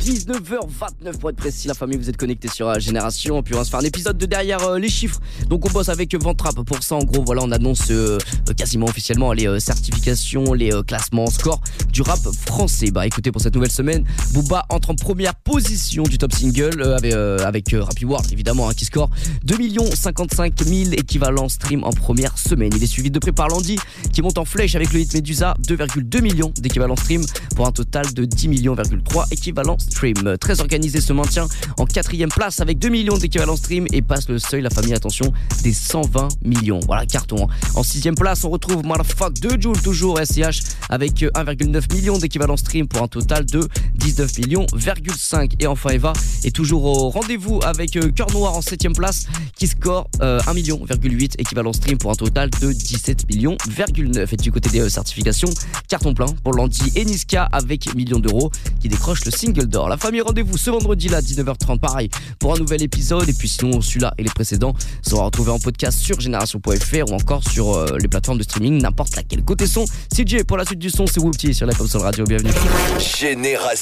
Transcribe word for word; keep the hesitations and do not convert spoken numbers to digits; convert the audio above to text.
dix-neuf heures vingt-neuf pour être précis, la famille, vous êtes connectés sur euh, Génération. Puis on va se faire un épisode de derrière euh, les chiffres. Donc on bosse avec Ventrap pour ça. En gros, voilà, on annonce euh, quasiment officiellement les euh, certifications, les euh, classements, scores du rap français. Bah écoutez, pour cette nouvelle semaine, Booba entre en première position du top single euh, avec, euh, avec euh, Rappy World évidemment, hein, qui score deux millions cinquante-cinq mille équivalents stream en première semaine. Il est suivi de près par Landy qui monte en flèche avec le hit Medusa, deux virgule deux millions d'équivalents stream pour un total de dix millions virgule trois équivalents stream. Très organisé se maintient en quatrième place avec deux millions d'équivalents stream et passe le seuil, la famille, attention, des cent vingt millions. Voilà, carton. En sixième place, on retrouve Motherfuck de Jul, toujours S C H avec un virgule neuf millions d'équivalents stream pour un total de dix-neuf millions virgule cinq. Et enfin Eva est toujours au rendez-vous avec Cœur Noir en septième place qui score euh, un million virgule huit équivalents stream pour un total de dix-sept millions virgule neuf. Et du côté des euh, certifications, carton plein pour Landy et Niska avec millions d'euros qui décroche le single d'or. La famille, rendez-vous ce vendredi là, dix-neuf heures trente, pareil, pour un nouvel épisode. Et puis sinon, celui-là et les précédents seront retrouvés en podcast sur génération point f r ou encore sur euh, les plateformes de streaming, n'importe laquelle. Côté son, C J pour la suite du son, c'est Whoopty sur la Pop Soul Radio. Bienvenue. Génération.